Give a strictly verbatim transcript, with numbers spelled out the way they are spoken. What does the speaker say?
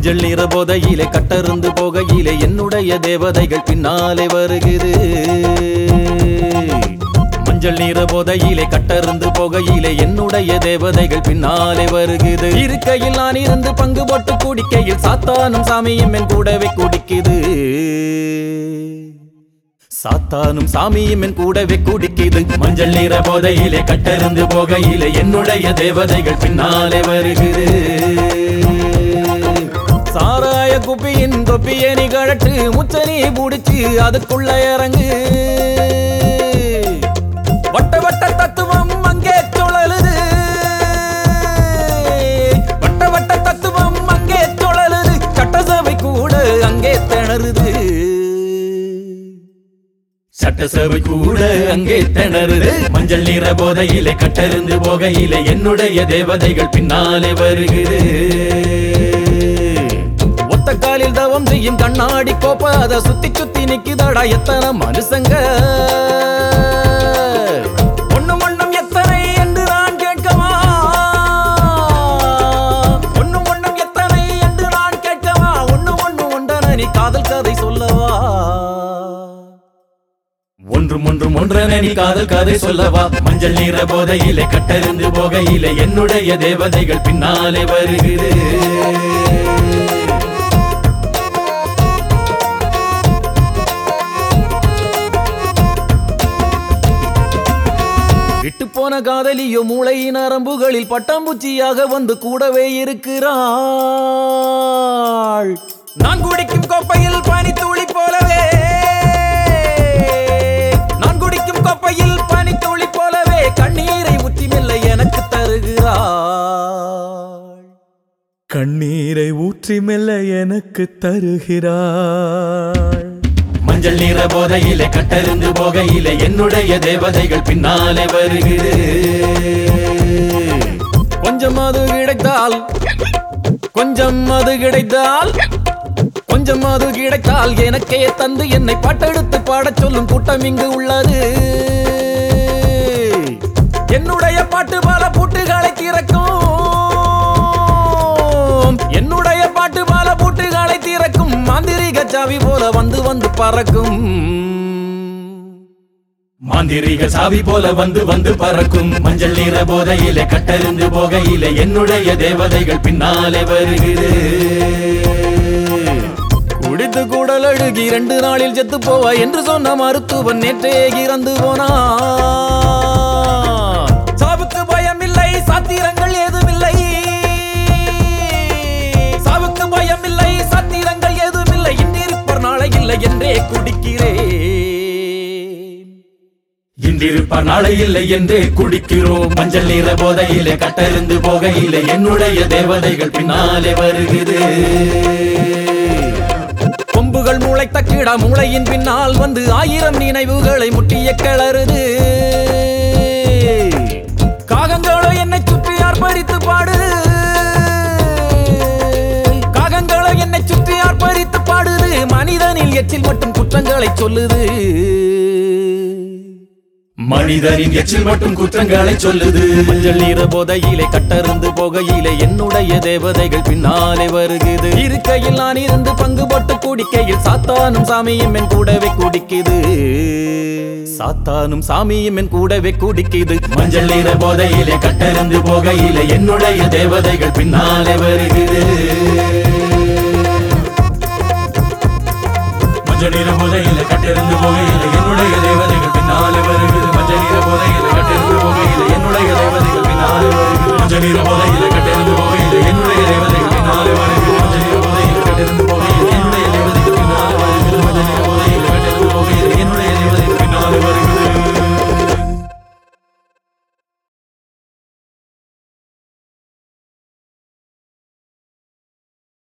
மஞ்சள் நிற போதையிலே கட்டருந்து போகையிலே என்னுடைய தேவதைகள் பின்னாலே வருகிறது. மஞ்சள் நிற போதையிலே கட்டருந்து போகையிலே என்னுடைய தேவதைகள் பின்னாலே வருகிறது. இருக்கையில் நான் இருந்து பங்கு போட்டு குடிக்கையில் சாத்தானும் சாமியும் என் கூடவே குடிக்குது. சாத்தானும் சாமியும் என் கூடவே குடிக்குது. மஞ்சள் நிற போதையிலே கட்டருந்து போகையிலே என்னுடைய தேவதைகள் பின்னாலே வருகிறது. சாராய குப்பியின் தொப்பிய நீ கழட்டு முச்சனி புடிச்சு அதுக்குள்ள இறங்கு. வட்ட வட்ட தத்துவம் அங்கே சுழலுது. வட்ட வட்ட தத்துவம் அங்கே சுழலுது. சட்டசபை கூட அங்கே திணறுது. சட்டசபை கூட அங்கே திணறுது. மஞ்சள் நிற போதையிலே கட்டருந்து போகையிலே என்னுடைய தேவதைகள் பின்னாலே வருகிறது. ஒத்த காலில் தவம் செய்யும் கண்ணாடி கோப்ப அதை சுத்தி சுத்தி நிக்குதடா எத்தனை மனுஷங்க. ஒண்ணும் ஒண்ணும் எத்தனை என்று நான் கேட்கவா. ஒண்ணும் ஒண்ணும் எத்தனை என்று நான் கேட்கவா. ஒண்ணு ஒண்ணு ஒன்றன நீ காதல் கதை சொல்லவா. ஒன்றும் ஒன்றும் ஒன்றன நீ காதல் கதை சொல்லவா. மஞ்சள் நிற போதையிலே கட்டருந்து போகையிலே என்னுடைய தேவதைகள் பின்னாலே வருகிறது. விட்டு போன காதலியோ மூளையின் நரம்புகளில் பட்டாம்பூச்சியாக வந்து கூடவே இருக்கிறாள். நான் குடிக்கும் கோப்பையில் பனித்துளி போலவே. நான் குடிக்கும் கோப்பையில் பனித்துளி போலவே கண்ணீரை ஊற்றி மெல்ல எனக்கு தருகிறாள். கண்ணீரை ஊற்றி மெல்ல எனக்கு தருகிறாள். மஞ்சள் நிற போதையிலே கட்டருந்து போகையிலே என்னுடைய தேவதைகள் பின்னாலே வருகிறது. கொஞ்சம் அது கிடைத்தால் கொஞ்சம் அது கிடைத்தால் கொஞ்சம் அது கிடைத்தால் எனக்கே தந்து என்னை பாட்டெடுத்து பாடச் சொல்லும் கூட்டம் இங்கு உள்ளது. என்னுடைய பாட்டு பல பூட்டுகளை திறக்கும். என்னுடைய பாட்டு பல பூட்டுகளை திறக்கும். மாந்திரிக சாவி போல வந்து வந்து பறக்கும். மாந்திரிக சாவி போல வந்து வந்து பறக்கும். மஞ்சள் நிற போதையிலே கட்டருந்து போகையிலே என்னுடைய தேவதைகள் பின்னாலே வருகிறது. குடித்து கூடல் அழுகி இரண்டு நாளில் செத்து போவா என்று சொன்ன மருத்துவன் நேற்றே இறந்து போனா. சாவுக்கு பயமில்லை சாத்திரங்கள் ஏதுமில்லை. சாவுக்கு பயமில்லை சாத்திரங்கள் ஏதுமில்லை. இன்றிருப்பர் நாளை இல்லை என்றே குடிக்கிறேன். இன்றிருப்பர் நாளை இல்லை என்றே குடிக்கிறோம். மஞ்சள் நிற போதையிலே கட்டருந்து போகையிலே என்னுடைய தேவதைகள் பின்னாலே வருகிறது. கொம்புகள் மூளைத்த கிடா மூளையின் பின்னால் வந்து ஆயிரம் நினைவுகளை முட்டிய கிளறுது. காகங்களோ என்னை சுற்றி ஆர்ப்பரித்து பாடுது. காகங்களோ என்னை சுற்றி ஆர்ப்பரித்து பாடுது. மனிதனில் எச்சில் மட்டும் குற்றங்களை சொல்லுது. மனிதரின் எச்சில் மட்டும் குற்றங்களை சொல்லுது. மஞ்சள் நிற போதையிலே கட்டருந்து போகையிலே என்னுடைய தேவதைகள் பின்னாலே வருகிறது. இருக்கையில் நான் இருந்து பங்கு போட்டு குடிக்கையில் சாத்தானும் சாமியும் என் கூடவே குடிக்குது. சாத்தானும் சாமியும் என் கூடவே குடிக்குது. மஞ்சள் நிற போதையிலே கட்டருந்து போகையிலே என்னுடைய தேவதைகள் பின்னாலே வருகிறது. மஞ்சள் நிற போதையிலே கட்டருந்து போகையிலே என்னுடைய தேவதைகள் பின்னாலே வருகிறது. மஞ்சள் நிற போதையிலே கட்டருந்து போகையிலே என்னுடைய தேவதைகள் பின்னாலே வருகிறது. மஞ்சள் நிற போதையிலே கட்டருந்து போகையிலே என்னுடைய தேவதைகள் பின்னாலே வருகிறது. மஞ்சள் நிற போதையிலே கட்டருந்து போகையிலே